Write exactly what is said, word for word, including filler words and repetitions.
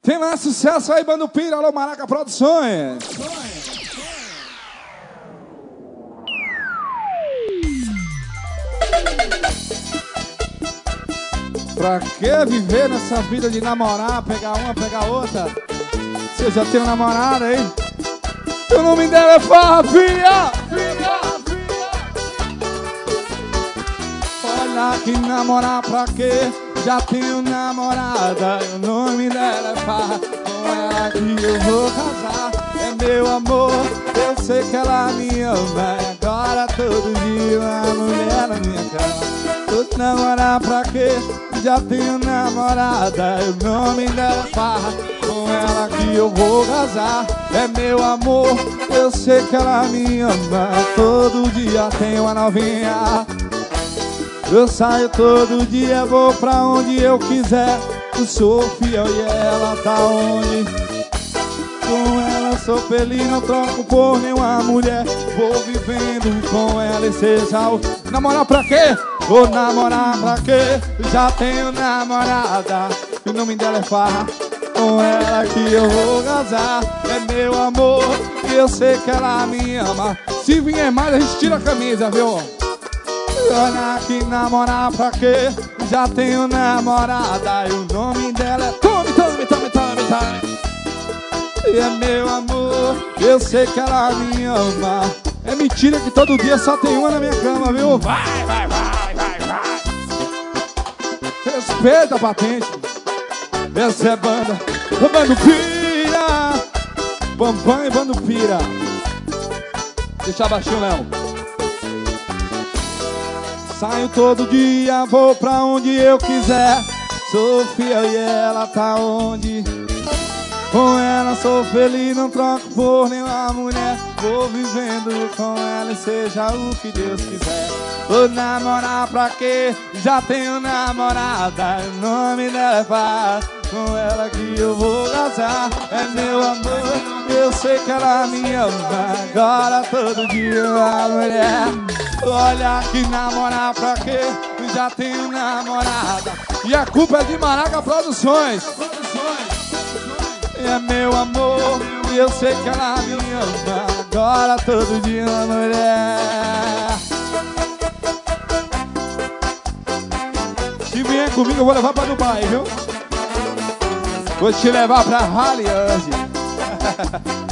Tem mais sucesso aí, Bando Pira, alô Maraca Produções. Pra que viver nessa vida de namorar, pegar uma, pegar outra? Você já tem um namorado aí? O nome dela é Farra, filha! Filha, filha! Olha que namorar pra quê? Já tenho namorada, o nome dela é Farra. Com ela que eu vou casar, é meu amor. Eu sei que ela me ama, agora todo dia uma mulher na minha cama. Tô namorar pra quê? Já tenho namorada, o nome dela é Farra. Com ela que eu vou casar, é meu amor. Eu sei que ela me ama, todo dia tem uma novinha. Eu saio todo dia, vou pra onde eu quiser. Eu sou fiel e ela tá onde? Com ela sou feliz, não troco por nenhuma mulher. Vou vivendo com ela e seja o... Namorar pra quê? Vou namorar pra quê? Já tenho namorada, e o nome dela é Farra. Com ela que eu vou casar, é meu amor. E eu sei que ela me ama. Se vier mais a gente tira a camisa, viu? Olha que namorar pra quê? Já tenho namorada e o nome dela é Tome, Tome, Tome, Tome, Tome. E é meu amor, eu sei que ela me ama. É mentira que todo dia só tem uma na minha cama, viu? Vai, vai, vai, vai, vai. Respeita a patente. Essa é banda, o Bando Pira. Pampam e Bando Pira. Deixa baixinho, Léo. Saio todo dia, vou pra onde eu quiser. Sou fiel e ela tá onde? Com ela sou feliz, não troco por nenhuma mulher. Vou vivendo com ela e seja o que Deus quiser. Vou namorar pra quê? Já tenho namorada, o nome dela é Farra. Com ela que eu vou casar, é meu amor. Eu sei que ela me ama, agora todo dia uma mulher. Olha que namorar pra quê? Já tenho namorada. E a culpa é de Maraca Produções. É meu amor, e eu sei que ela me ama, agora todo dia uma mulher. Se vier comigo eu vou levar pra Dubai, viu? Vou te levar pra Hollywood.